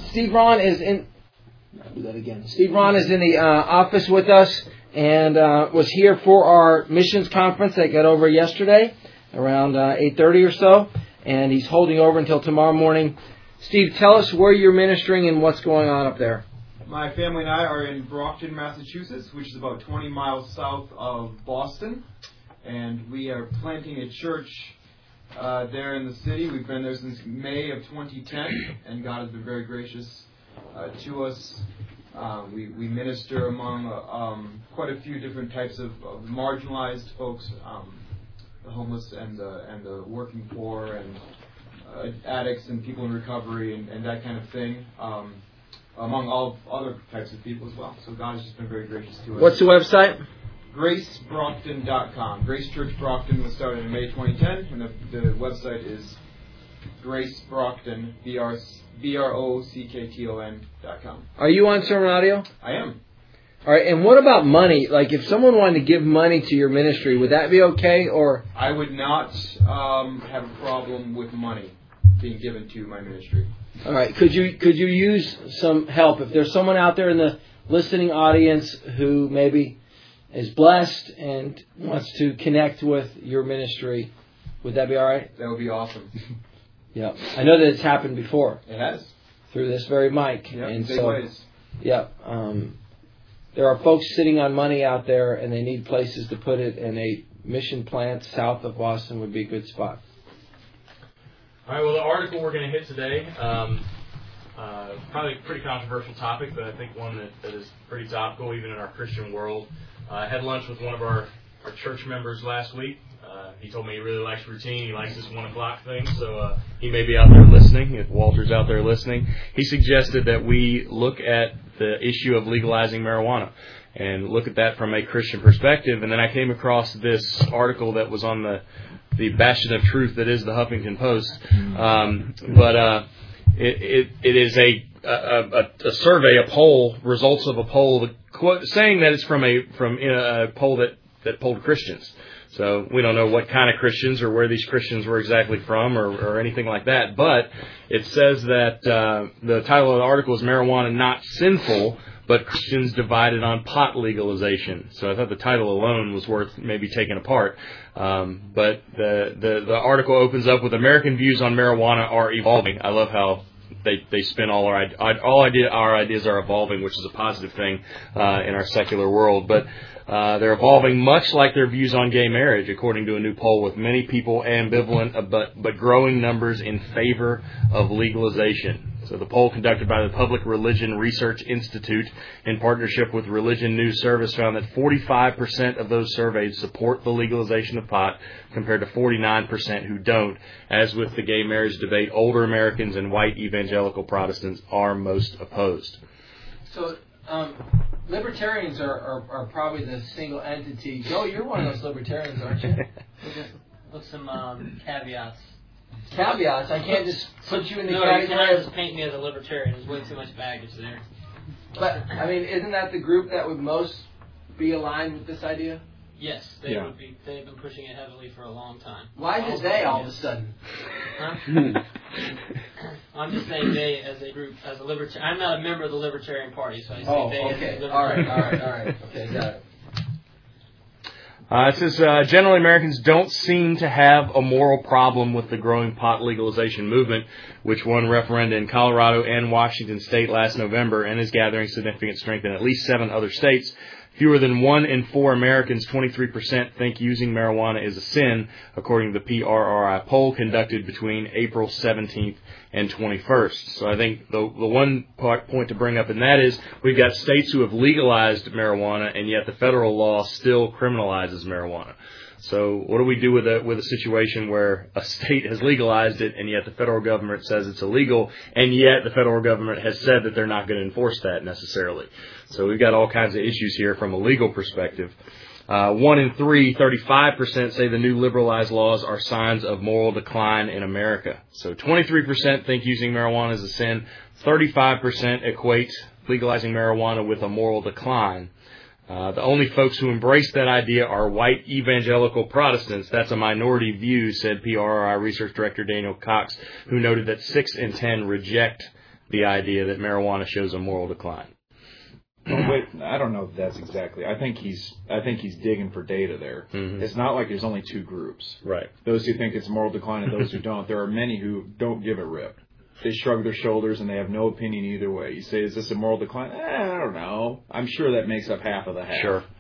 Steve Ron is in. I'll do that again. Steve Ron is in the office with us and was here for our missions conference that got over yesterday around 8:30 or so, and he's holding over until tomorrow morning. Steve, tell us where you're ministering and what's going on up there. My family and I are in Brockton, Massachusetts, which is about 20 miles south of Boston, and we are planting a church there in the city. We've been there since May of 2010, and God has been very gracious to us. We minister among quite a few different types of marginalized folks, the homeless and the working poor and addicts and people in recovery and that kind of thing, among all other types of people as well. So God has just been very gracious to us. What's the website? GraceBrockton.com. Grace Church Brockton was started in May 2010, and the website is GraceBrockton, BROCKTON.com. Are you on Sermon Audio? I am. All right, and what about money? Like, if someone wanted to give money to your ministry, would that be okay? Or I would not have a problem with money being given to my ministry. All right, could you use some help? If there's someone out there in the listening audience who maybe is blessed and wants to connect with your ministry, would that be all right? That would be awesome. Yeah, I know that it's happened before. It has. Through this very mic. Yeah, and big ways. Yeah. There are folks sitting on money out there, and they need places to put it, and a mission plant south of Boston would be a good spot. All right, well, the article we're going to hit today, probably a pretty controversial topic, but I think one that is pretty topical even in our Christian world. I had lunch with one of our church members last week. He told me he really likes routine. He likes this 1 o'clock thing, so he may be out there listening. If Walter's out there listening, he suggested that we look at the issue of legalizing marijuana and look at that from a Christian perspective. And then I came across this article that was on the bastion of truth that is the Huffington Post. It is a survey, a poll, results of a poll, saying that it's from a poll that polled Christians. So we don't know what kind of Christians or where these Christians were exactly from or anything like that. But it says that the title of the article is "Marijuana Not Sinful, but Christians Divided on Pot Legalization." So I thought the title alone was worth maybe taking apart. But the article opens up with "American views on marijuana are evolving." I love how they spin all our ideas are evolving, which is a positive thing in our secular world. But they're evolving much like their views on gay marriage, according to a new poll, with many people ambivalent but growing numbers in favor of legalization. So the poll conducted by the Public Religion Research Institute in partnership with Religion News Service found that 45% of those surveyed support the legalization of pot, compared to 49% who don't. As with the gay marriage debate, older Americans and white evangelical Protestants are most opposed. So libertarians are probably the single entity. Joe, you're one of those libertarians, aren't you? With some caveats. Caveats? I can't just put you in the category. No, you can't just paint me as a libertarian. There's way too much baggage there. But, I mean, isn't that the group that would most be aligned with this idea? Yes, would be. They've been pushing it heavily for a long time. Why did they all of a sudden? Huh? I'm just saying they as a group, as a libertarian. I'm not a member of the Libertarian Party, so I say they as a libertarian. All right. Okay, got it. It says, generally Americans don't seem to have a moral problem with the growing pot legalization movement, which won referenda in Colorado and Washington State last November and is gathering significant strength in at least 7 other states. Fewer than 1 in 4 Americans, 23%, think using marijuana is a sin, according to the PRRI poll conducted between April 17th and 21st. So I think the one point to bring up in that is we've got states who have legalized marijuana, and yet the federal law still criminalizes marijuana. So what do we do with a situation where a state has legalized it, and yet the federal government says it's illegal, and yet the federal government has said that they're not going to enforce that necessarily? So we've got all kinds of issues here from a legal perspective. 1 in 3, 35% say the new liberalized laws are signs of moral decline in America. So 23% think using marijuana is a sin. 35% equate legalizing marijuana with a moral decline. The only folks who embrace that idea are white evangelical Protestants. That's a minority view, said PRRI Research Director Daniel Cox, who noted that 6 in 10 reject the idea that marijuana shows a moral decline. Oh, wait, I don't know if that's exactly. I think he's digging for data there. Mm-hmm. It's not like there's only two groups. Right. Those who think it's a moral decline and those who don't. There are many who don't give a rip. They shrug their shoulders and they have no opinion either way. You say, is this a moral decline? I don't know. I'm sure that makes up half of the half. Sure.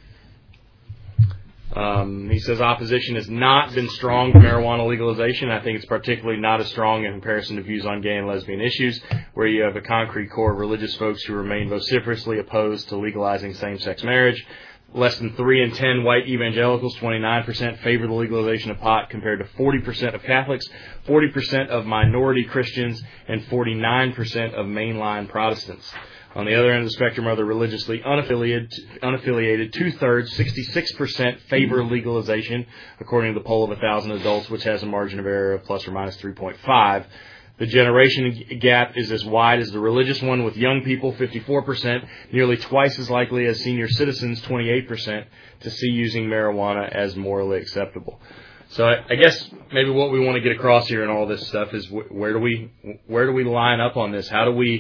He says opposition has not been strong to marijuana legalization. I think it's particularly not as strong in comparison to views on gay and lesbian issues, where you have a concrete core of religious folks who remain vociferously opposed to legalizing same-sex marriage. Less than 3 in 10 white evangelicals, 29%, favor the legalization of pot, compared to 40% of Catholics, 40% of minority Christians, and 49% of mainline Protestants. On the other end of the spectrum are the religiously unaffiliated 2/3, 66% favor legalization, according to the poll of 1,000 adults, which has a margin of error of plus or minus 3.5. The generation gap is as wide as the religious one, with young people, 54%, nearly twice as likely as senior citizens, 28%, to see using marijuana as morally acceptable. So I guess maybe what we want to get across here in all this stuff is where do we line up on this? How do we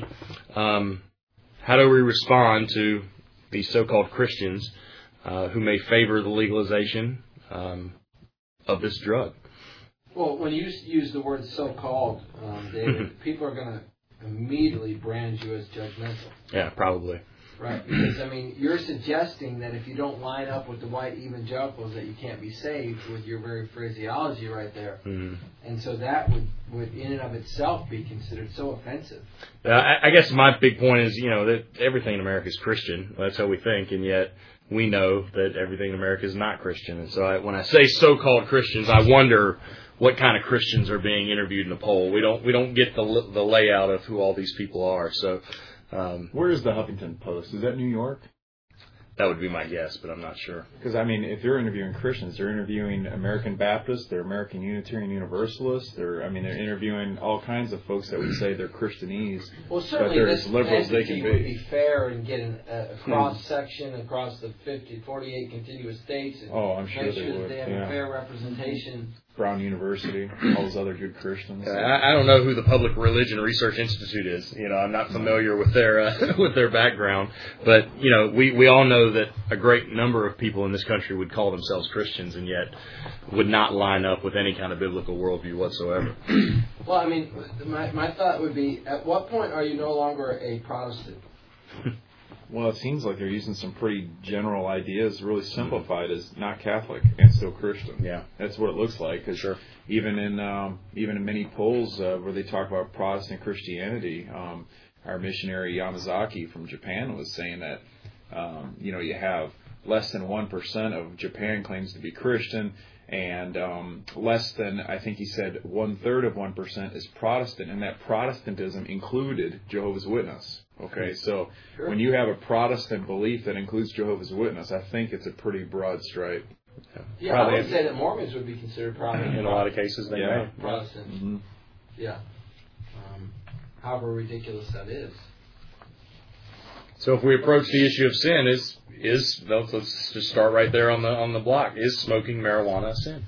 respond to these so-called Christians who may favor the legalization of this drug? Well, when you use the word so-called, David, people are going to immediately brand you as judgmental. Yeah, probably. Right, because, I mean, you're suggesting that if you don't line up with the white evangelicals that you can't be saved with your very phraseology right there. Mm-hmm. And so that would in and of itself be considered so offensive. I guess my big point is, that everything in America is Christian. That's how we think, and yet we know that everything in America is not Christian. And so when I say so-called Christians, I wonder what kind of Christians are being interviewed in the poll. We don't get the layout of who all these people are. So, where is the Huffington Post? Is that New York? That would be my guess, but I'm not sure. Because, I mean, if they're interviewing Christians, they're interviewing American Baptists, they're American Unitarian Universalists, they're interviewing all kinds of folks that would say they're Christianese. Well, certainly they're as liberal as they can be. Would be fair and get a cross-section across the 48 contiguous states. And I'm sure make they sure would. that they have a fair representation. Brown University, all those other good Christians. I don't know who the Public Religion Research Institute is. I'm not familiar with their background, but we all know that a great number of people in this country would call themselves Christians and yet would not line up with any kind of biblical worldview whatsoever. Well, I mean, my thought would be, at what point are you no longer a Protestant? Well, it seems like they're using some pretty general ideas, really simplified as not Catholic and still Christian. Yeah, that's what it looks like. Cause sure. Even in many polls where they talk about Protestant Christianity, our missionary Yamazaki from Japan was saying that you have less than 1% of Japan claims to be Christian, and less than, I think he said, 1/3 of 1% is Protestant, and that Protestantism included Jehovah's Witness. Okay, so sure. When you have a Protestant belief that includes Jehovah's Witness, I think it's a pretty broad stripe. Yeah, I would say that Mormons would be considered probably in a lot of cases. They may. Protestant. Mm-hmm. Yeah. However ridiculous that is. So if we approach the issue of sin, let's just start right there on the block. Is smoking marijuana a sin?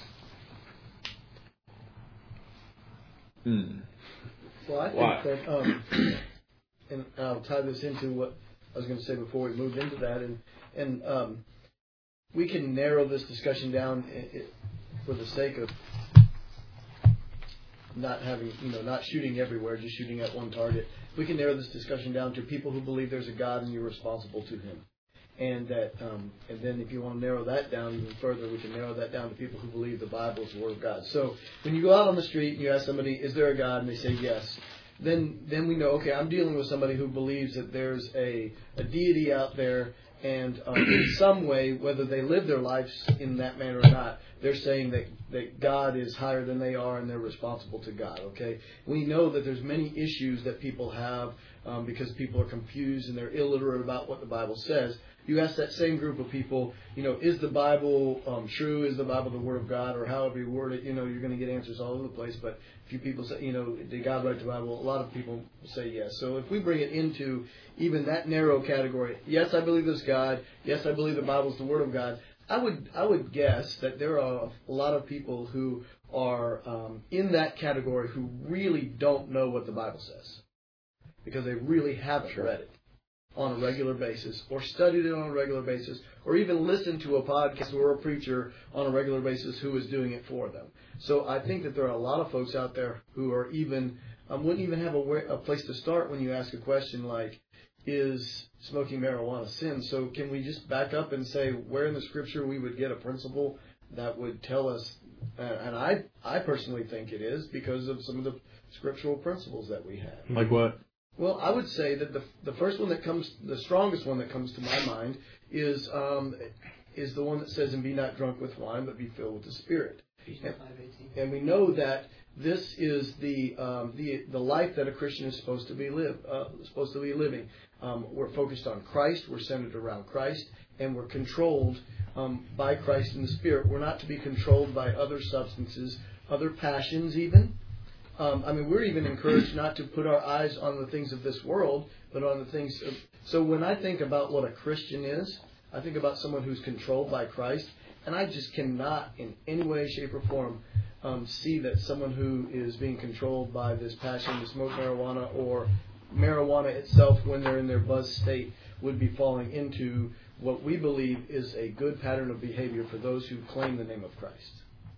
Well, I think that, and I'll tie this into what I was going to say before we moved into that, and we can narrow this discussion down for the sake of not having, not shooting everywhere, just shooting at one target. We can narrow this discussion down to people who believe there's a God and you're responsible to Him. And that, and then if you want to narrow that down even further, we can narrow that down to people who believe the Bible is the Word of God. So when you go out on the street and you ask somebody, is there a God? And they say yes. Then we know, okay, I'm dealing with somebody who believes that there's a deity out there, and in some way, whether they live their lives in that manner or not, they're saying that God is higher than they are and they're responsible to God, okay? We know that there's many issues that people have because people are confused and they're illiterate about what the Bible says. You ask that same group of people, is the Bible true? Is the Bible the Word of God? Or however you word it, you're going to get answers all over the place. But a few people say, did God write the Bible? A lot of people say yes. So if we bring it into even that narrow category, yes, I believe there's God. Yes, I believe the Bible is the Word of God. I would guess that there are a lot of people who are in that category who really don't know what the Bible says. because they really haven't read it on a regular basis, or studied it on a regular basis, or even listened to a podcast or a preacher on a regular basis who is doing it for them. So I think that there are a lot of folks out there who are even wouldn't even have a place to start when you ask a question like, is smoking marijuana sin? So can we just back up and say where in the Scripture we would get a principle that would tell us, and I personally think it is because of some of the scriptural principles that we have. Like what? Well, I would say that the first one that comes, the strongest one that comes to my mind is the one that says, "And be not drunk with wine, but be filled with the Spirit." And we know that this is the life that a Christian is supposed to be living. We're focused on Christ. We're centered around Christ, and we're controlled by Christ in the Spirit. We're not to be controlled by other substances, other passions, even. We're even encouraged not to put our eyes on the things of this world, but on the things of... So when I think about what a Christian is, I think about someone who's controlled by Christ, and I just cannot in any way, shape, or form see that someone who is being controlled by this passion to smoke marijuana, or marijuana itself when they're in their buzz state, would be falling into what we believe is a good pattern of behavior for those who claim the name of Christ.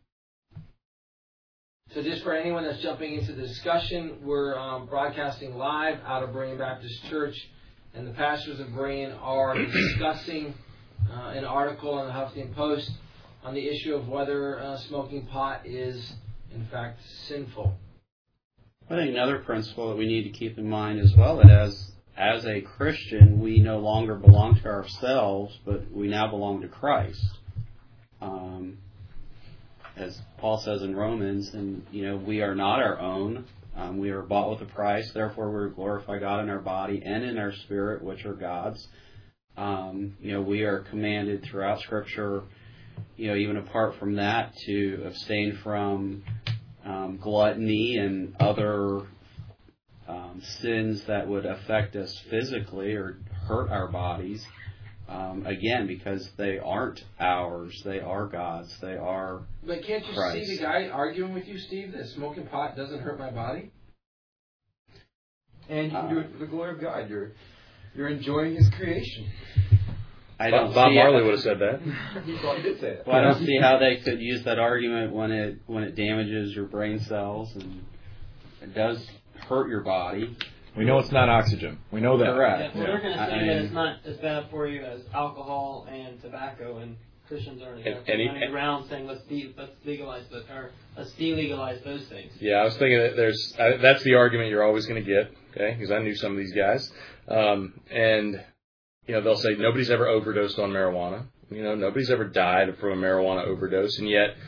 So just for anyone that's jumping into the discussion, we're broadcasting live out of Berean Baptist Church, and the pastors of Berean are discussing an article in the Huffington Post on the issue of whether smoking pot is, in fact, sinful. I think another principle that we need to keep in mind as well, that as a Christian, we no longer belong to ourselves, but we now belong to Christ. As Paul says in Romans, and we are not our own. We are bought with a price. Therefore, we glorify God in our body and in our spirit, which are God's. We are commanded throughout Scripture, even apart from that, to abstain from gluttony and other sins that would affect us physically or hurt our bodies. Again, because they aren't ours, they are God's, they are But can't you Christ. see the guy arguing with you, Steve, that smoking pot doesn't hurt my body? And you can do it for the glory of God. You're enjoying His creation. I don't Bob see Marley would have said that. He did say it. Well, I don't see how they could use that argument when it damages your brain cells and it does hurt your body. We know it's not oxygen. We know that. Correct. Yeah, we're going to say that it's not as bad for you as alcohol and tobacco, and Christians are running around saying let's delegalize those things. Yeah, I was thinking that that's the argument you're always going to get, okay? Because I knew some of these guys, and they'll say nobody's ever overdosed on marijuana. Nobody's ever died from a marijuana overdose, and yet,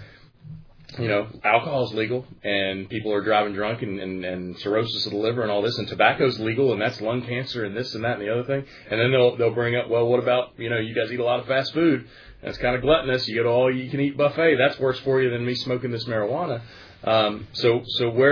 alcohol is legal, and people are driving drunk, and cirrhosis of the liver, and all this, and tobacco's legal, and that's lung cancer, and this and that and the other thing, and then they'll bring up, well, what about you guys eat a lot of fast food? That's kind of gluttonous. You go to all you can eat buffet. That's worse for you than me smoking this marijuana. So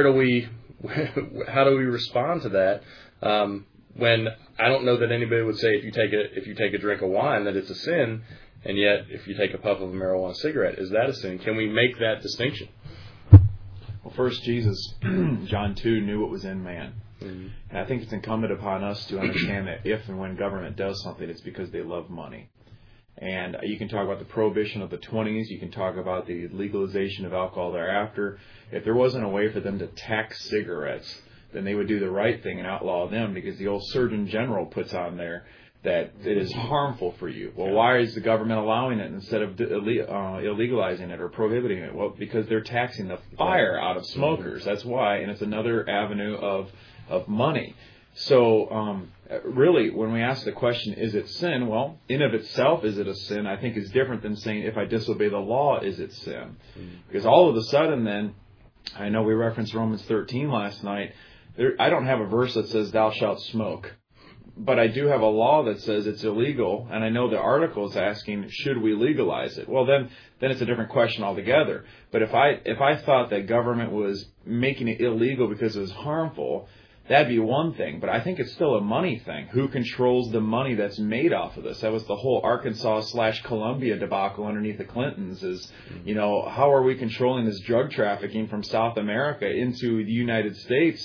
how do we respond to that? When I don't know that anybody would say if you take a drink of wine that it's a sin, and yet if you take a puff of a marijuana cigarette, is that a sin? Can we make that distinction? Well, first, Jesus, John 2, knew what was in man. Mm-hmm. And I think it's incumbent upon us to understand that if and when government does something, it's because they love money. And you can talk about the prohibition of the 20s. You can talk about the legalization of alcohol thereafter. If there wasn't a way for them to tax cigarettes, then they would do the right thing and outlaw them, because the old Surgeon General puts on there that it is harmful for you. Well, why is the government allowing it instead of illegalizing it or prohibiting it? Well, because they're taxing the fire out of smokers. That's why, and it's another avenue of money. So really, when we ask the question, is it sin? Well, in of itself, is it a sin? I think is different than saying, if I disobey the law, is it sin? Because all of a sudden then, I know we referenced Romans 13 last night. I don't have a verse that says, thou shalt smoke. But I do have a law that says it's illegal, and I know the article is asking, should we legalize it? Well, then it's a different question altogether. But if I thought that government was making it illegal because it was harmful, that'd be one thing. But I think it's still a money thing. Who controls the money that's made off of this? That was the whole Arkansas/Columbia debacle underneath the Clintons is, how are we controlling this drug trafficking from South America into the United States?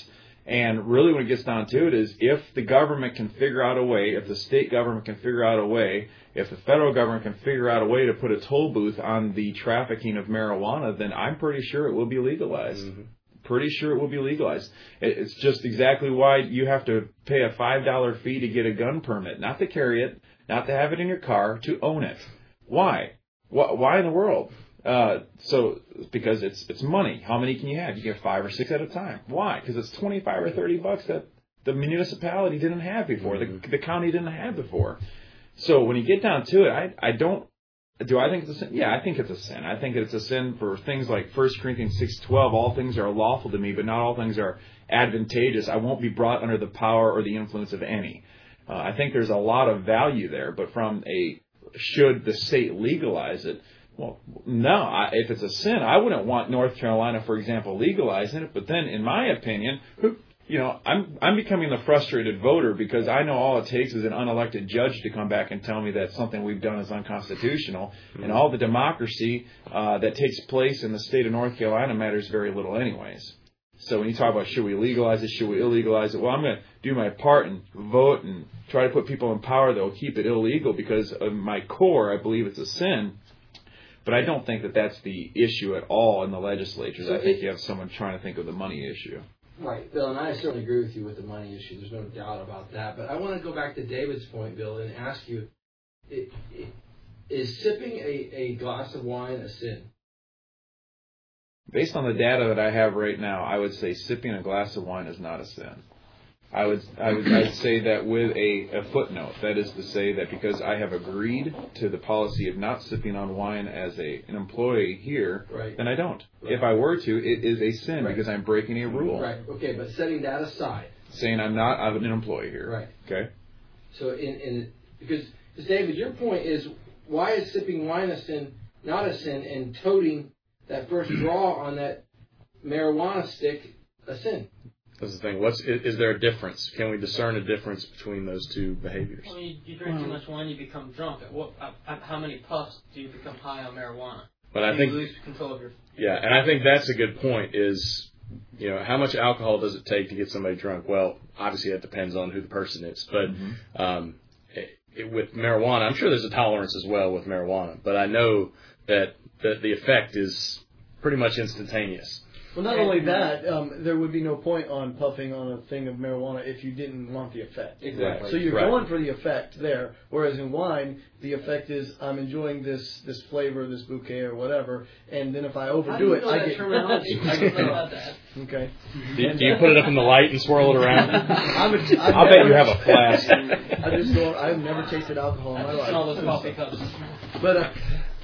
And really when it gets down to it is if the government can figure out a way, if the state government can figure out a way, if the federal government can figure out a way to put a toll booth on the trafficking of marijuana, then I'm pretty sure it will be legalized. Mm-hmm. Pretty sure it will be legalized. It's just exactly why you have to pay a $5 fee to get a gun permit, not to carry it, not to have it in your car, to own it. Why? Why in the world? So because it's money. How many can you have? You get 5 or 6 at a time. Why? Because it's $25 or $30 that the municipality didn't have before, the county didn't have before. So when you get down to it, do I think it's a sin? Yeah, I think it's a sin. I think it's a sin for things like 1 Corinthians 6:12. All things are lawful to me, but not all things are advantageous. I won't be brought under the power or the influence of any. I think there's a lot of value there, but from should the state legalize it? Well, no. If it's a sin, I wouldn't want North Carolina, for example, legalizing it. But then, in my opinion, I'm becoming the frustrated voter because I know all it takes is an unelected judge to come back and tell me that something we've done is unconstitutional. Mm-hmm. And all the democracy that takes place in the state of North Carolina matters very little anyways. So when you talk about should we legalize it, should we illegalize it, well, I'm going to do my part and vote and try to put people in power that will keep it illegal because of my core, I believe it's a sin. But I don't think that that's the issue at all in the legislatures. I think you have someone trying to think of the money issue. Right, Bill, and I certainly agree with you with the money issue. There's no doubt about that. But I want to go back to David's point, Bill, and ask you, is sipping a glass of wine a sin? Based on the data that I have right now, I would say sipping a glass of wine is not a sin. I'd say that with a footnote. That is to say that because I have agreed to the policy of not sipping on wine as an employee here, right, then I don't. Right. If I were to, it is a sin because I'm breaking a rule. Right. Okay, but setting that aside. Saying I'm an employee here. Right. Okay. So because David, your point is why is sipping wine a sin, not a sin, and toting that first draw on that marijuana stick a sin? That's the thing. Is there a difference? Can we discern a difference between those two behaviors? Well, you drink too much wine, you become drunk. How many puffs do you become high on marijuana? But I think you lose control of your. Yeah, and I think that's a good point. Is how much alcohol does it take to get somebody drunk? Well, obviously that depends on who the person is. But with marijuana, I'm sure there's a tolerance as well with marijuana. But I know that the effect is pretty much instantaneous. Well, not only that, there would be no point on puffing on a thing of marijuana if you didn't want the effect. Exactly. So you're going for the effect there, whereas in wine, the effect is I'm enjoying this flavor, this bouquet or whatever, and then if I overdo it, I get terminology. I get about that. Okay. Do you put it up in the light and swirl it around? I'll bet you have a flask. I've never tasted alcohol in my life. All those coffee cups. But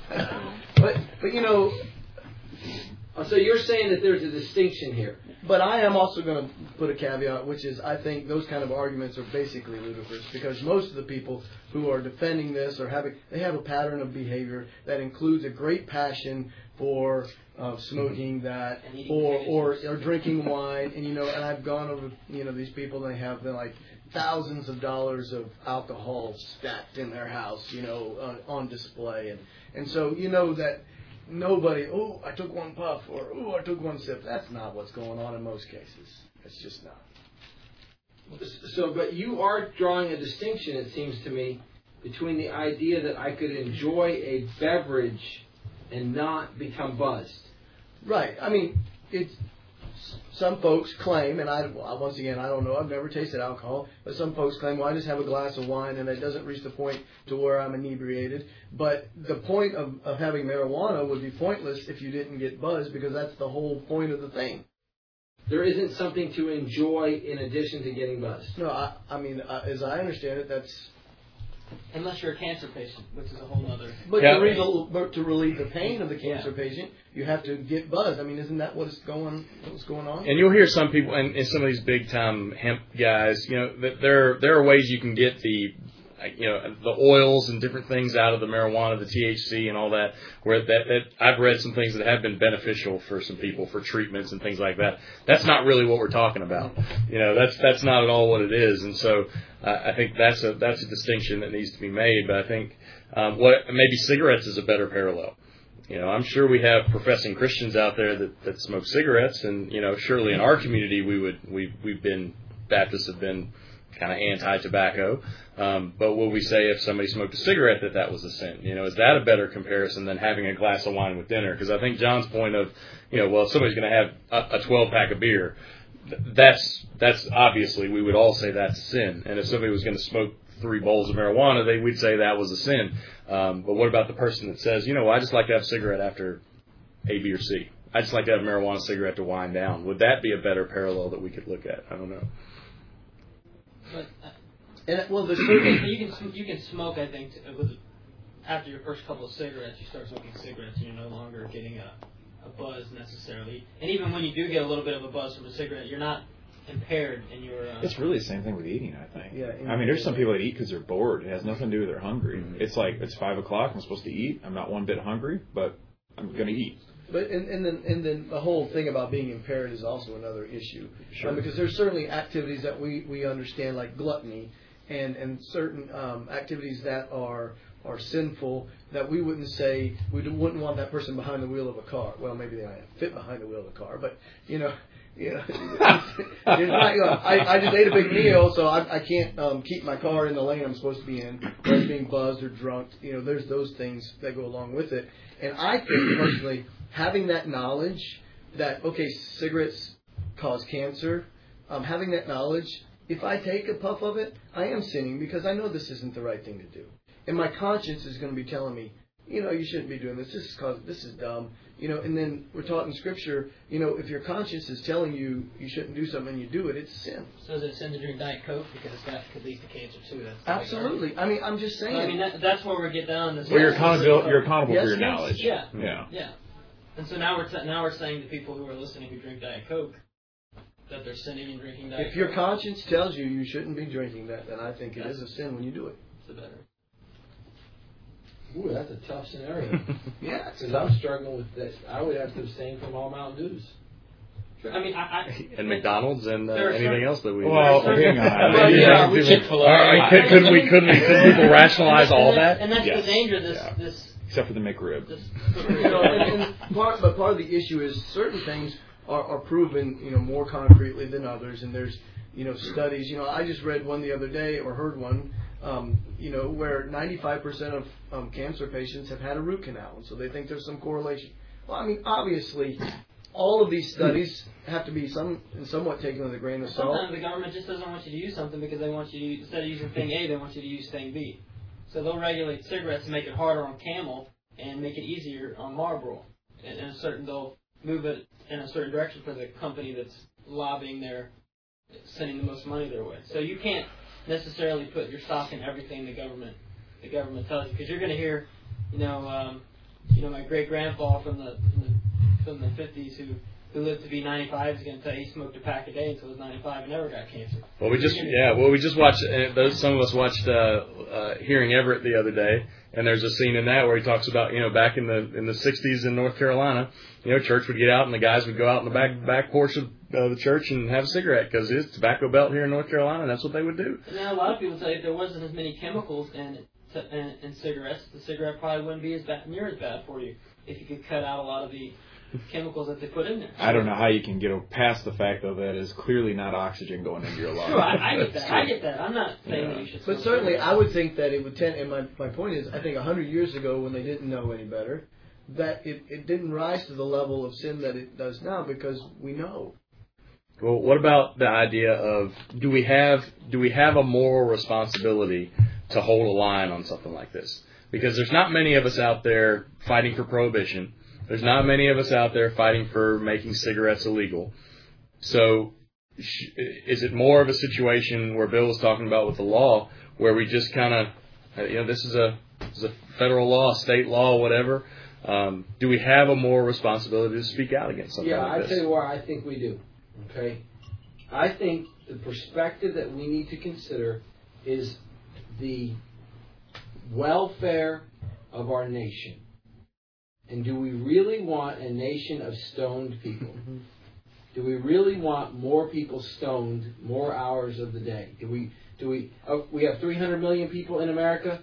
so you're saying that there's a distinction here. But I am also going to put a caveat, which is I think those kind of arguments are basically ludicrous because most of the people who are defending this they have a pattern of behavior that includes a great passion for smoking that or drinking wine and I've gone over these people, they have like thousands of dollars of alcohol stacked in their house on display and so that nobody, I took one puff, or I took one sip. That's not what's going on in most cases. It's just not. So, but you are drawing a distinction, it seems to me, between the idea that I could enjoy a beverage and not become buzzed. Right. I mean, some folks claim, and once again, I don't know, I've never tasted alcohol, but some folks claim, well, I just have a glass of wine and it doesn't reach the point to where I'm inebriated. But the point of having marijuana would be pointless if you didn't get buzzed because that's the whole point of the thing. There isn't something to enjoy in addition to getting buzzed. No, I mean, as I understand it, that's... Unless you're a cancer patient, which is a whole other... But to relieve the pain of the cancer patient, you have to get buzzed. I mean, isn't that what's going on? And you'll hear some people, and some of these big-time hemp guys, that there are ways you can get the oils and different things out of the marijuana, the THC and all that, where that I've read some things that have been beneficial for some people for treatments and things like that. That's not really what we're talking about. That's not at all what it is. And so I think that's a distinction that needs to be made. But I think maybe cigarettes is a better parallel. I'm sure we have professing Christians out there that smoke cigarettes, and surely in our community Baptists have been kind of anti-tobacco. But will we say if somebody smoked a cigarette that was a sin? Is that a better comparison than having a glass of wine with dinner? Because I think John's point of, if somebody's going to have a 12-pack of beer, that's obviously, we would all say that's a sin. And if somebody was going to smoke 3 bowls of marijuana, we'd say that was a sin. But what about the person that says, I just like to have a cigarette after A, B, or C. I just like to have a marijuana cigarette to wind down. Would that be a better parallel that we could look at? I don't know. You can smoke. I think after your first couple of cigarettes, you start smoking cigarettes, and you're no longer getting a buzz necessarily. And even when you do get a little bit of a buzz from a cigarette, you're not impaired in your. It's really the same thing with eating, I think. Yeah. There's some people that eat because they're bored. It has nothing to do with they're hungry. Mm-hmm. It's like it's 5 o'clock. I'm supposed to eat. I'm not one bit hungry, but I'm going to eat. But and then the whole thing about being impaired is also another issue. Sure. Because there's certainly activities that we understand, like gluttony, and certain activities that are sinful that we wouldn't say we wouldn't want that person behind the wheel of a car. Well, maybe they might fit behind the wheel of a car, but I just ate a big meal, so I can't keep my car in the lane I'm supposed to be in, or being buzzed or drunk. There's those things that go along with it. And I think personally, having that knowledge that cigarettes cause cancer, having that knowledge, if I take a puff of it, I am sinning because I know this isn't the right thing to do, and my conscience is going to be telling me, you shouldn't be doing this. This is dumb. And then we're taught in Scripture, if your conscience is telling you shouldn't do something and you do it, it's sin. So is it sin to drink Diet Coke? Because that could lead to cancer too. Absolutely. I'm just saying. That's where we get down. Well, you're accountable for your knowledge. Yeah. And so now we're saying to people who are listening who drink Diet Coke that they're sinning in drinking Diet Coke. If your conscience tells you shouldn't be drinking that, then I think it is a sin when you do it. It's better. Ooh, that's a tough scenario. Yeah, because I'm struggling with this. I would have to abstain from all Mountain Dews. Sure. I mean, and McDonald's and anything else that we. Well, hang on. Chick-fil-A. Couldn't people rationalize all that? And that's the danger. This except for the McRib. But part of the issue is certain things are proven, more concretely than others, and there's, studies. I just read one the other day, or heard one, where 95% of cancer patients have had a root canal, and so they think there's some correlation. Well, I mean, obviously, all of these studies have to be somewhat taken with a grain of salt. Sometimes the government just doesn't want you to use something because they want you to, instead of using thing A, they want you to use thing B. So they'll regulate cigarettes to make it harder on Camel and make it easier on Marlboro. And they'll move it in a certain direction for the company that's lobbying sending the most money their way. So you can't necessarily put your stock in everything the government tells you, because you're going to hear, my great grandpa from the 50s who lived to be 95 is going to tell you he smoked a pack a day until he was 95 and never got cancer. Well, we just watched. Some of us watched Hearing Everett the other day, and there's a scene in that where he talks about back in the 60s in North Carolina, church would get out and the guys would go out in the back porch of the church and have a cigarette because it's tobacco belt here in North Carolina, and that's what they would do. And now a lot of people tell you if there wasn't as many chemicals in cigarettes, the cigarette probably wouldn't be near as bad for you if you could cut out a lot of the chemicals that they put in there. I don't know how you can get past the fact, though, that is clearly not oxygen going into your lungs. Sure, I get that. I get that. I'm not saying that you should. But certainly, I would think that it would tend. And my point is, I think 100 years ago, when they didn't know any better, that it didn't rise to the level of sin that it does now because we know. Well, what about the idea of do we have a moral responsibility to hold a line on something like this? Because there's not many of us out there fighting for prohibition. There's not many of us out there fighting for making cigarettes illegal. So is it more of a situation where Bill was talking about with the law, where we just kind of, this is a federal law, state law, whatever. Do we have a moral responsibility to speak out against something like this? Yeah, I tell you why I think we do. Okay? I think the perspective that we need to consider is the welfare of our nation. And do we really want a nation of stoned people? Do we really want more people stoned more hours of the day? We have 300 million people in America.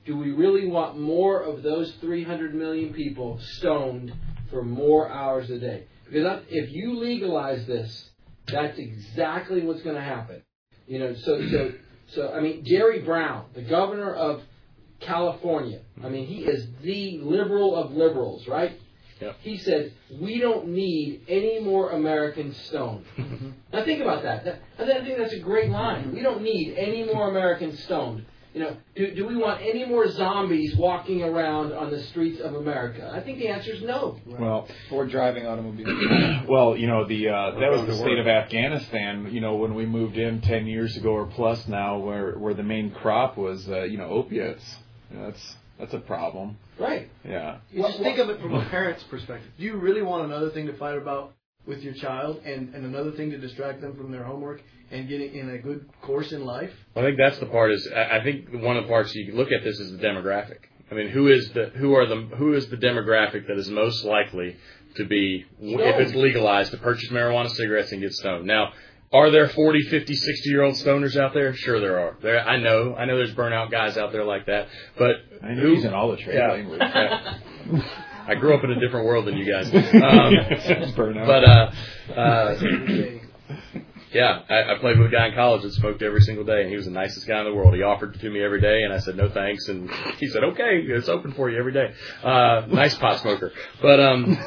do we really want more of those 300 million people stoned for more hours a day? Because if you legalize this, that's exactly what's going to happen. You know, so I mean, Jerry Brown, the governor of California, I mean, he is the liberal of liberals, right? Yep. He said, we don't need any more Americans stoned. Now think about that. I think that's a great line. We don't need any more Americans stoned. You know, do we want any more zombies walking around on the streets of America? I think the answer is no. Well, Or driving automobiles. well, you know, that was the state of Afghanistan. You know, when we moved in 10 years ago or plus now, where the main crop was, opiates. You know, that's a problem. Right. Yeah. You just think of it from a parent's perspective. Do you really want another thing to fight about with your child and another thing to distract them from their homework and getting in a good course in life? I think that's the part. I think one of the parts you can look at this is the demographic. I mean, who is the demographic that is most likely to be, if it's legalized, to purchase marijuana, cigarettes, and get stoned? Now, are there 40, 50, 60-year-old stoners out there? Sure there are. I know there's burnout guys out there like that. But I know he's in all the trade language. I grew up in a different world than you guys. Burnout. But, yeah, I played with a guy in college that smoked every single day, and he was the nicest guy in the world. He offered it to me every day, and I said, no thanks. And he said, okay, it's open for you every day. Nice pot smoker. But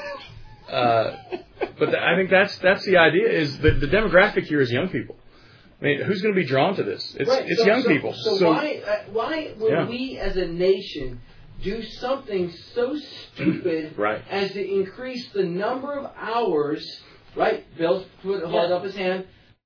I think that's the idea, is that the demographic here is young people. I mean, who's going to be drawn to this? It's young people. So why would we as a nation do something so stupid as to increase the number of hours, right? Bill's hold up his hand.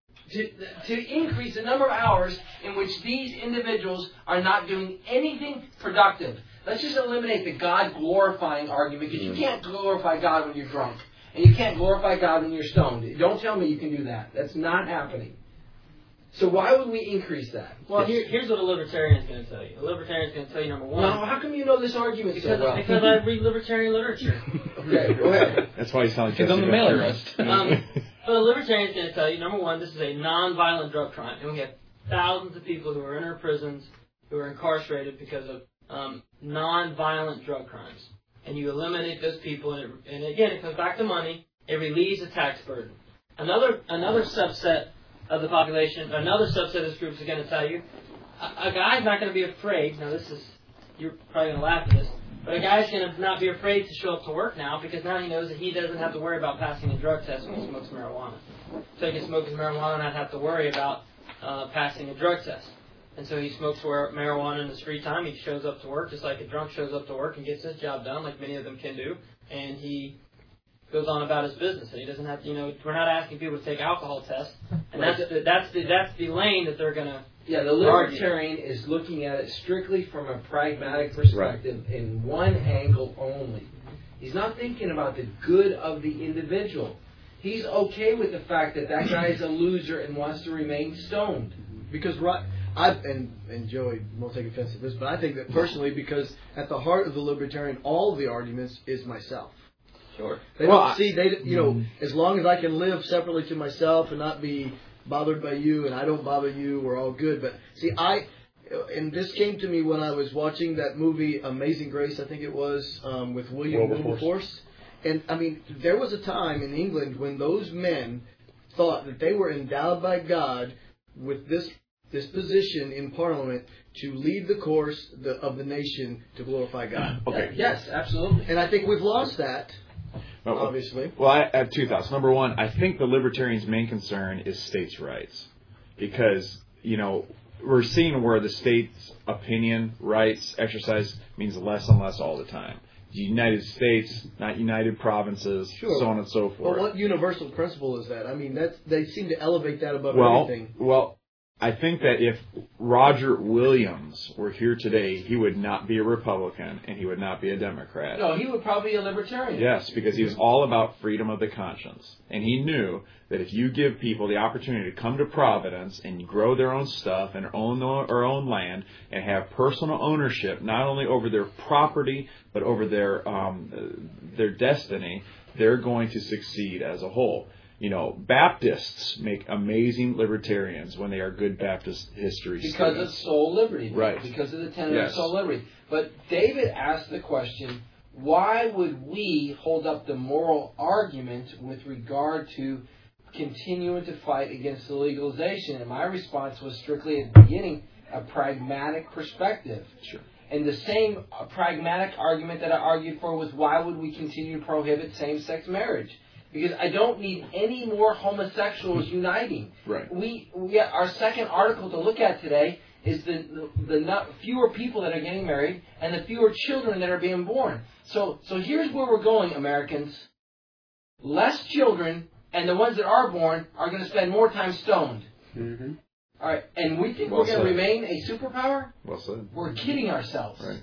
To increase the number of hours in which these individuals are not doing anything productive. Let's just eliminate the God-glorifying argument, because you can't glorify God when you're drunk. And you can't glorify God when you're stoned. Don't tell me you can do that. That's not happening. So why would we increase that? Well, here's what a libertarian is going to tell you. A libertarian is going to tell you, number one. Now, how come you know this argument so well? Because I read libertarian literature. Okay, go ahead. That's why you sound like He's on the mailing list. But a libertarian is going to tell you, number one, this is a non-violent drug crime. And we have thousands of people who are in our prisons who are incarcerated because of non-violent drug crimes. And you eliminate those people, and again, it comes back to money. It relieves the tax burden. Another subset of the population, another subset of this group is going to tell you, a guy's not going to be afraid. Now, you're probably going to laugh at this, but a guy's going to not be afraid to show up to work now, because now he knows that he doesn't have to worry about passing a drug test when he smokes marijuana. So he can smoke his marijuana and not have to worry about passing a drug test. And so he smokes marijuana in his free time. He shows up to work just like a drunk shows up to work and gets his job done, like many of them can do. And he goes on about his business. And he doesn't have to, we're not asking people to take alcohol tests. And that's the lane that they're going to. Yeah, the libertarian is looking at it strictly from a pragmatic perspective in one angle only. He's not thinking about the good of the individual. He's okay with the fact that guy is a loser and wants to remain stoned. Because and Joey won't take offense to this, but I think that personally, because at the heart of the libertarian, all of the arguments is myself. Sure. They don't see, as long as I can live separately to myself and not be bothered by you, and I don't bother you, we're all good. But see, and this came to me when I was watching that movie Amazing Grace, I think it was, with William Wilberforce. And I mean, there was a time in England when those men thought that they were endowed by God with this position in Parliament to lead the course of the nation to glorify God. Okay. Yes, absolutely. And I think we've lost that, obviously. Well, I have two thoughts. Number one, I think the libertarians' main concern is states' rights. Because, we're seeing where the state's opinion, rights, exercise means less and less all the time. United States, not United Provinces, so on and so forth. Well, what universal principle is that? I mean, they seem to elevate that above everything. Well, I think that if Roger Williams were here today, he would not be a Republican and he would not be a Democrat. No, he would probably be a libertarian. Yes, because he was all about freedom of the conscience. And he knew that if you give people the opportunity to come to Providence and grow their own stuff and own their own land and have personal ownership, not only over their property, but over their destiny, they're going to succeed as a whole. Baptists make amazing libertarians when they are good Baptist history because students. of soul liberty. Right. Because of the tenet Yes. of soul liberty. But David asked the question, why would we hold up the moral argument with regard to continuing to fight against the legalization? And my response was strictly at the beginning, a pragmatic perspective. Sure. And the same pragmatic argument that I argued for was, why would we continue to prohibit same-sex marriage? Because I don't need any more homosexuals uniting. Right. Our second article to look at today is the fewer people that are getting married and the fewer children that are being born. So here's where we're going, Americans. Less children, and the ones that are born are going to spend more time stoned. Mm-hmm. All right, and we think Well we're going to said. remain a superpower? Well said. We're kidding ourselves. Right.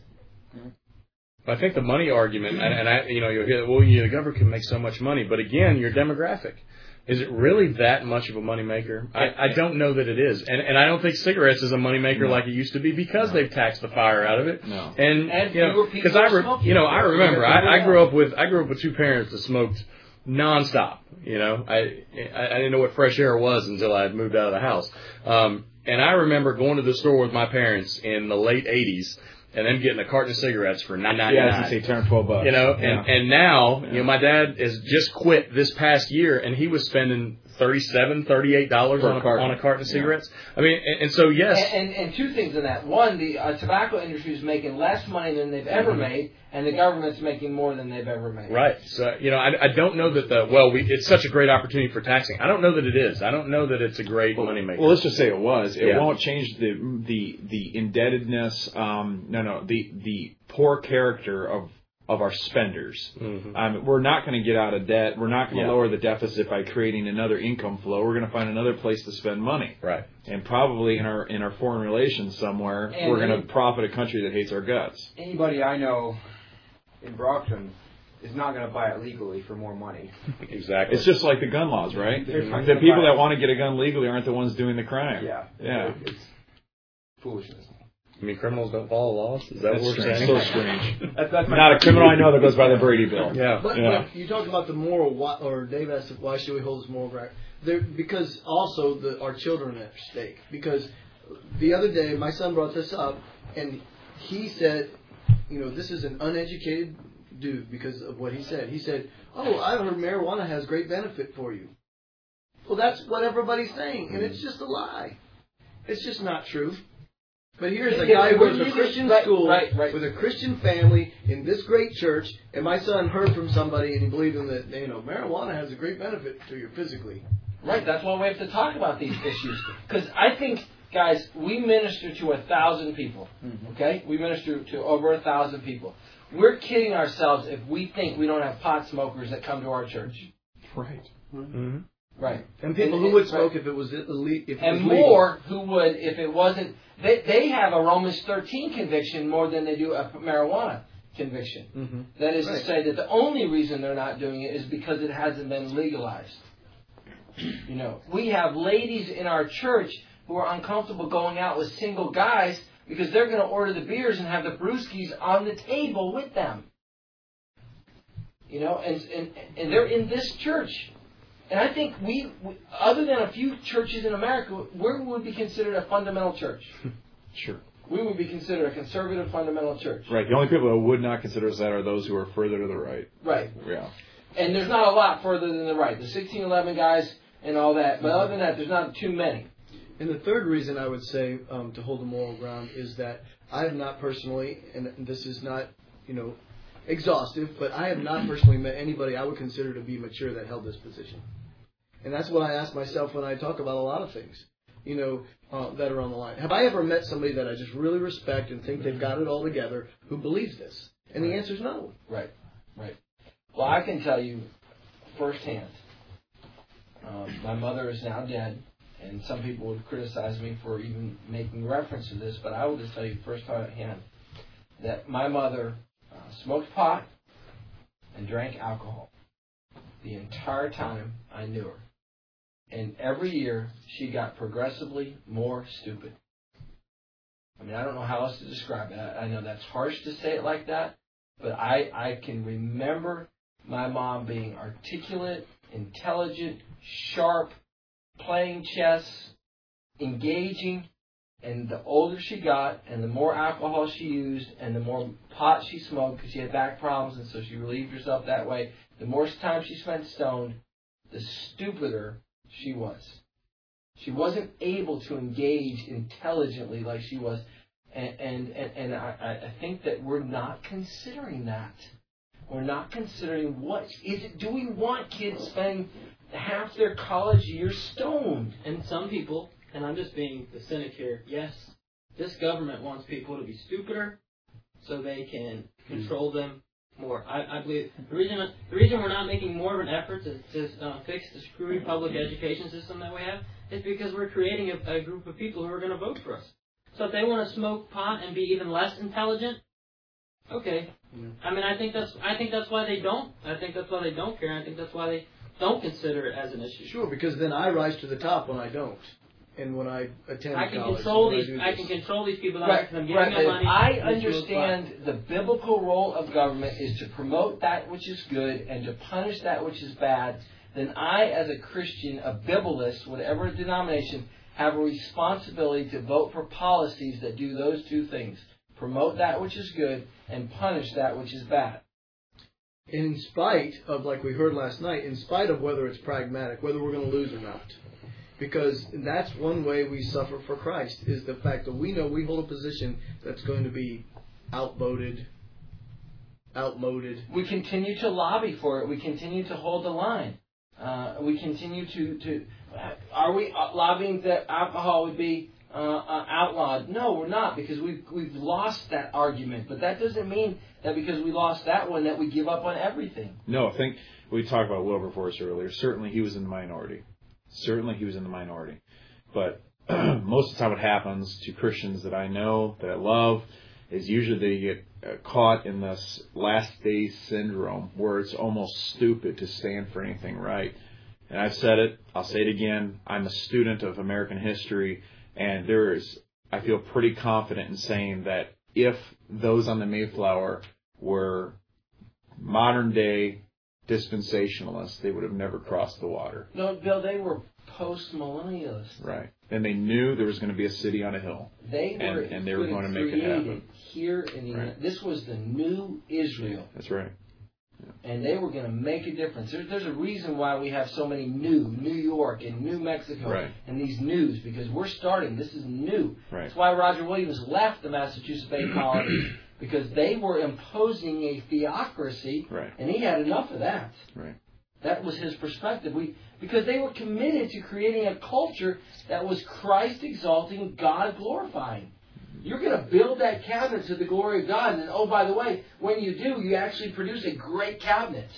I think the money argument, and you'll hear, the government can make so much money, but again, your demographic. Is it really that much of a moneymaker? I don't know that it is. And I don't think cigarettes is a moneymaker like it used to be because they've taxed the fire out of it. No. And fewer people because are smoking. I remember I grew up with two parents that smoked nonstop. I didn't know what fresh air was until I moved out of the house. And I remember going to the store with my parents in the late 80s and them getting a carton of cigarettes for $9.99. Yeah, I was going to say 10 or 12 bucks. And now, my dad has just quit this past year, and he was spending $37, $38 on a carton of cigarettes. I mean, and so, yes. And two things in that. One, the tobacco industry is making less money than they've ever made, and the government's making more than they've ever made. Right. So, I don't know that it's such a great opportunity for taxing. I don't know that it is. I don't know that it's a great moneymaker. Well, let's just say it was. It won't change the indebtedness, the poor character of our spenders. Mm-hmm. We're not going to get out of debt. We're not going to lower the deficit by creating another income flow. We're going to find another place to spend money. Right. And probably in our foreign relations somewhere, we're going to profit a country that hates our guts. Anybody I know in Brockton is not going to buy it legally for more money. Exactly. It's just like the gun laws, right? The people that want to get a gun legally aren't the ones doing the crime. Yeah. It's foolishness. You mean criminals don't follow laws? Is that what we're saying? So strange. That's Not a criminal I know that goes by the Brady Bill. Yeah. But you talked about the moral, or Dave asked, why should we hold this moral ground? Because also our children are at stake. Because the other day, my son brought this up, and he said, this is an uneducated dude because of what he said. He said, I heard marijuana has great benefit for you. Well, that's what everybody's saying, and it's just a lie. It's just not true. But here's a guy who goes to a Christian school with a Christian family in this great church, and my son heard from somebody and he believed in that marijuana has a great benefit to you physically. Right, that's why we have to talk about these issues. Because I think, guys, we minister to 1,000 people. Okay? We minister to over 1,000 people. We're kidding ourselves if we think we don't have pot smokers that come to our church. Right. Mm-hmm. Right. And people who would smoke if it was illegal. And more who would if it wasn't. They have a Romans 13 conviction more than they do a marijuana conviction. Mm-hmm. That is to say that the only reason they're not doing it is because it hasn't been legalized. We have ladies in our church who are uncomfortable going out with single guys because they're going to order the beers and have the brewskis on the table with them. And they're in this church. And I think we, other than a few churches in America, we would be considered a fundamental church. Sure. We would be considered a conservative fundamental church. Right. The only people that would not consider us that are those who are further to the right. Right. Yeah. And there's not a lot further than the right. The 1611 guys and all that. But other than that, there's not too many. And the third reason I would say to hold the moral ground is that I have not personally, and this is not, exhaustive, but I have not personally met anybody I would consider to be mature that held this position. And that's what I ask myself when I talk about a lot of things, that are on the line. Have I ever met somebody that I just really respect and think they've got it all together who believes this? And the answer is no. Right. Well, I can tell you firsthand, my mother is now dead, and some people would criticize me for even making reference to this, but I will just tell you firsthand that my mother smoked pot and drank alcohol the entire time I knew her. And every year, she got progressively more stupid. I mean, I don't know how else to describe it. I know that's harsh to say it like that, but I can remember my mom being articulate, intelligent, sharp, playing chess, engaging. And the older she got, and the more alcohol she used, and the more pot she smoked, because she had back problems, and so she relieved herself that way, the more time she spent stoned, the stupider she was. She wasn't able to engage intelligently like she was. And I think that we're not considering that. We're not considering what is it. Do we want kids spending half their college years stoned? And some people, and I'm just being the cynic here, yes, this government wants people to be stupider so they can control them more. I believe the reason we're not making more of an effort to fix the screwy public education system that we have is because we're creating a group of people who are going to vote for us. So if they want to smoke pot and be even less intelligent, okay. I mean, I think that's why they don't. I think that's why they don't care. I think that's why they don't consider it as an issue. Sure, because then I rise to the top when I don't. And when I attend I can college, control these people. Right, right. Money, I understand the biblical role of government is to promote that which is good and to punish that which is bad. Then I, as a Christian, a Biblicist, whatever denomination, have a responsibility to vote for policies that do those two things: promote that which is good and punish that which is bad. In spite of, like we heard last night, in spite of whether it's pragmatic, whether we're going to lose or not. Because that's one way we suffer for Christ, is the fact that we know we hold a position that's going to be outmoded. We continue to lobby for it. We continue to hold the line. We continue to are we lobbying that alcohol would be outlawed? No, we're not, because we've lost that argument. But that doesn't mean that because we lost that one that we give up on everything. No, I think we talked about Wilberforce earlier. Certainly he was in the minority. But most of the time what happens to Christians that I know, that I love, is usually they get caught in this last days syndrome where it's almost stupid to stand for anything right. And I've said it, I'll say it again, I'm a student of American history, and I feel pretty confident in saying that if those on the Mayflower were modern day dispensationalists, they would have never crossed the water. No, Bill, they were post-millennialists. Right. And they knew there was going to be a city on a hill. They were and they were going to make it happen. Here in the United, this was the new Israel. That's right. Yeah. And they were going to make a difference. There's a reason why we have so many New York and New Mexico and these news, because we're starting. This is new. Right. That's why Roger Williams left the Massachusetts Bay Colony, because they were imposing a theocracy, and he had enough of that. Right. That was his perspective. Because they were committed to creating a culture that was Christ exalting, God glorifying. You're going to build that cabinet to the glory of God, and oh, by the way, when you do, you actually produce a great cabinet.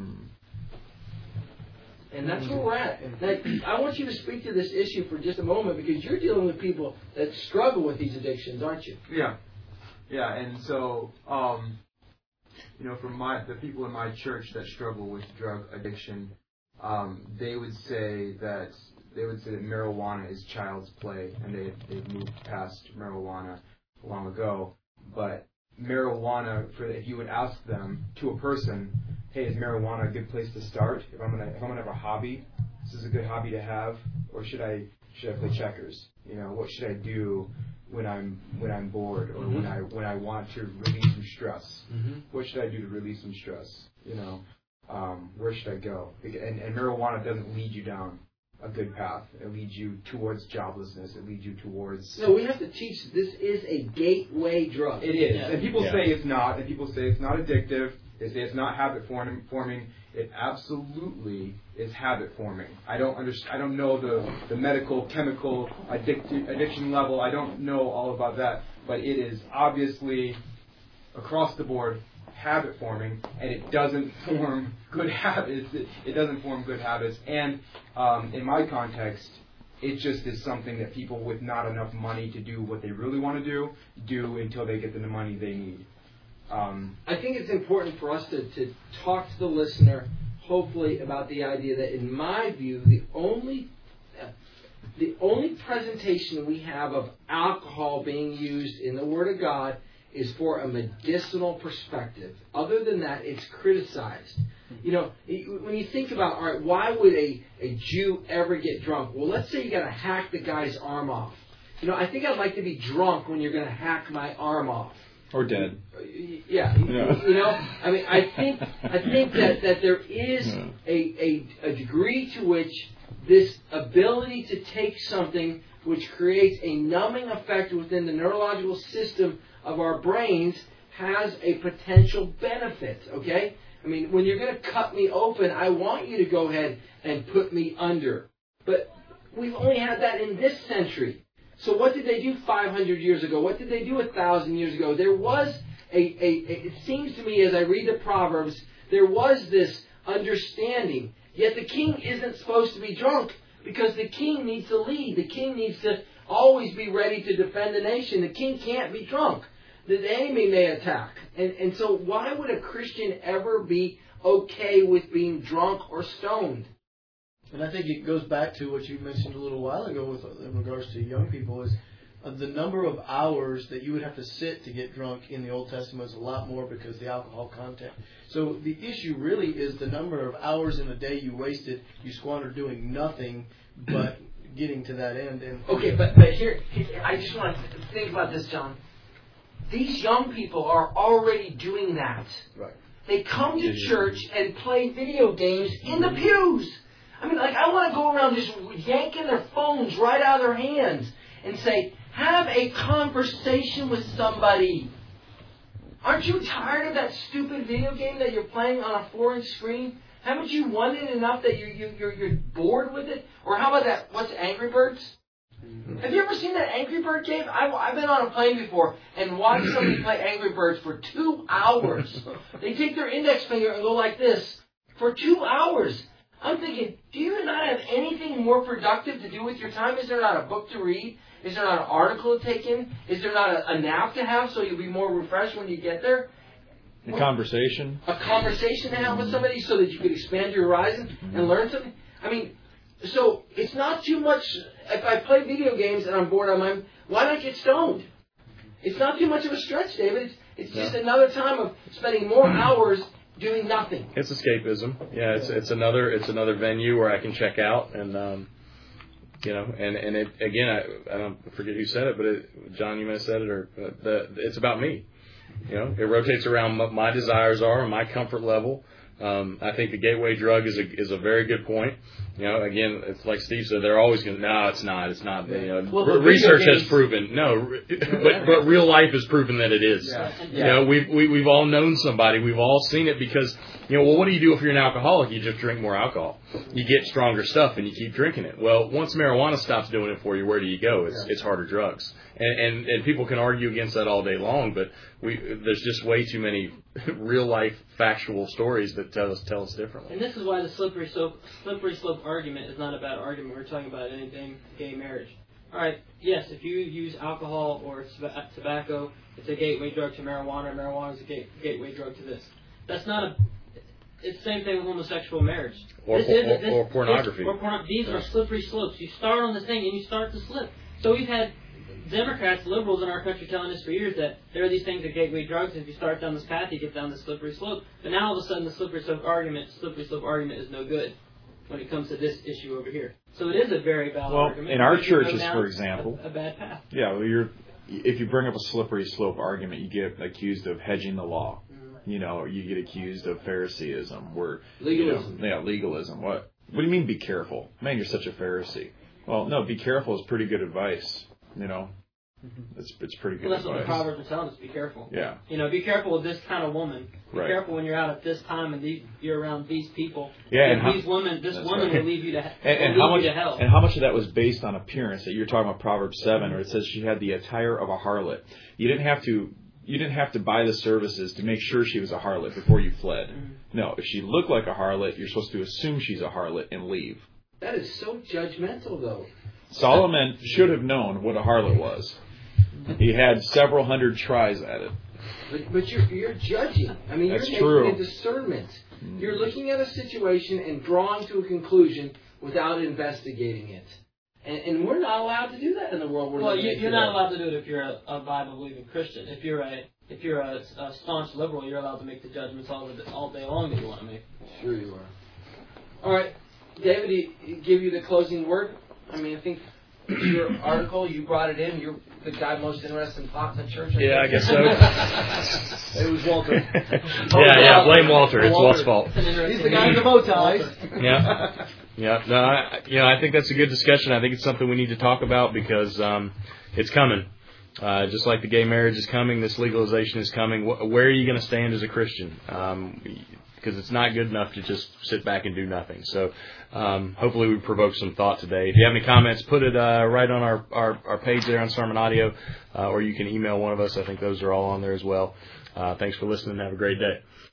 And that's where we're at. Now, I want you to speak to this issue for just a moment, because you're dealing with people that struggle with these addictions, aren't you? Yeah. Yeah, and so, from the people in my church that struggle with drug addiction, they would say that marijuana is child's play, and they've moved past marijuana long ago. But marijuana, if you would ask them to a person, hey, is marijuana a good place to start? If I'm gonna have a hobby, this is a good hobby to have, or should I play checkers? What should I do when I'm bored, or when I want to release some stress? What should I do to release some stress? Where should I go? And marijuana doesn't lead you down a good path. It leads you towards joblessness. It leads you towards... No, we have to teach this is a gateway drug. It is. And people say it's not. And people say it's not addictive. They say it's not habit forming. It absolutely is habit forming. I don't know the medical, chemical addiction level. I don't know all about that. But it is obviously across the board habit forming, and it doesn't form good habits. It doesn't form good habits. And in my context, it just is something that people with not enough money to do what they really want to do until they get the money they need. I think it's important for us to talk to the listener, hopefully, about the idea that, in my view, the only presentation we have of alcohol being used in the Word of God is for a medicinal perspective. Other than that, it's criticized. You know, when you think about, all right, why would a Jew ever get drunk? Well, let's say you got to hack the guy's arm off. You know, I think I'd like to be drunk when you're going to hack my arm off. Or dead. Yeah. You know, I mean, I think that there is a degree to which this ability to take something which creates a numbing effect within the neurological system of our brains has a potential benefit, okay? I mean, when you're going to cut me open, I want you to go ahead and put me under. But we've only had that in this century. So what did they do 500 years ago? What did they do 1,000 years ago? There was it seems to me as I read the Proverbs, there was this understanding. Yet the king isn't supposed to be drunk because the king needs to lead. The king needs to always be ready to defend the nation. The king can't be drunk. The enemy may attack. And so why would a Christian ever be okay with being drunk or stoned? And I think it goes back to what you mentioned a little while ago in regards to young people is the number of hours that you would have to sit to get drunk in the Old Testament is a lot more because of the alcohol content. So the issue really is the number of hours in a day you wasted, you squandered doing nothing but getting to that end. And okay, but here, I just want to think about this, John. These young people are already doing that. Right. They come to church and play video games in the pews. I mean, like, I want to go around just yanking their phones right out of their hands and say, have a conversation with somebody. Aren't you tired of that stupid video game that you're playing on a 4-inch screen? Haven't you won it enough that you're bored with it? Or how about that, what's Angry Birds? Have you ever seen that Angry Bird game? I've been on a plane before and watched somebody play Angry Birds for 2 hours. They take their index finger and go like this for 2 hours. I'm thinking, do you not have anything more productive to do with your time? Is there not a book to read? Is there not an article to take in? Is there not a nap to have so you'll be more refreshed when you get there? A conversation. A conversation to have with somebody so that you could expand your horizon and learn something? I mean, so it's not too much. If I play video games and I'm bored on my, why not get stoned? It's not too much of a stretch, David. It's just another time of spending more hours doing nothing. It's escapism. Yeah, it's another venue where I can check out and and it again I don't forget who said it, but John, you may have said it, or it's about me. You know, it rotates around what my desires are and my comfort level. I think the gateway drug is a very good point. You know, again, it's like Steve said, they're always going to, no, it's not. It's not. You know, research has proven, but real life has proven that it is. Yeah. You know, we've all known somebody. We've all seen it because, you know, well, what do you do if you're an alcoholic? You just drink more alcohol. You get stronger stuff and you keep drinking it. Well, once marijuana stops doing it for you, where do you go? It's harder drugs. And people can argue against that all day long, but there's just way too many real life factual stories that tell us differently. And this is why the slippery slope argument is not a bad argument. We're talking about anything gay marriage. All right, yes, if you use alcohol or tobacco, it's a gateway drug to marijuana. Marijuana is a gateway drug to this. That's not it's the same thing with homosexual marriage. Or pornography. These are slippery slopes. You start on this thing and you start to slip. So we've had Democrats, liberals in our country telling us for years that there are these things that gateway drugs, and if you start down this path, you get down this slippery slope. But now all of a sudden the slippery slope argument is no good when it comes to this issue over here. So it is a very valid argument. Well, in our churches, for example, a bad path. Yeah, well, if you bring up a slippery slope argument, you get accused of hedging the law. You know, you get accused of Phariseeism, where legalism. Legalism. What do you mean? Be careful, man. You're such a Pharisee. Well, no, be careful is pretty good advice. You know, it's pretty good. Well, that's advice. what the Proverbs are telling us. Be careful. Yeah. You know, be careful with this kind of woman. Be right. careful when you're out at this time and you're around these people. Yeah, and this woman will lead you to hell. And how much of that was based on appearance? That you're talking about Proverbs 7, where it says she had the attire of a harlot. You didn't have to buy the services to make sure she was a harlot before you fled. Mm-hmm. No, if she looked like a harlot, you're supposed to assume she's a harlot and leave. That is so judgmental, though. Solomon should have known what a harlot was. He had several hundred tries at it. But you're judging. I mean, That's you're making a discernment. You're looking at a situation and drawing to a conclusion without investigating it. And we're not allowed to do that in the world we're living in. You're not allowed to do it if you're a Bible-believing Christian. If you're a if you're a staunch liberal, you're allowed to make the judgments all day long that you want to make. Sure you are. All right, David, he give you the closing word. I mean, I think your article, you brought it in. You're the guy most interested in pot in the church. I guess so. It was Walter. Yeah, blame Walter. It's Walt's fault. He's the guy in the bow ties. Yeah. No, I think that's a good discussion. I think it's something we need to talk about because it's coming. Just like the gay marriage is coming, this legalization is coming. Where are you going to stand as a Christian? Because it's not good enough to just sit back and do nothing. So hopefully we provoke some thought today. If you have any comments, put it right on our page there on Sermon Audio, or you can email one of us. I think those are all on there as well. Thanks for listening. Have a great day.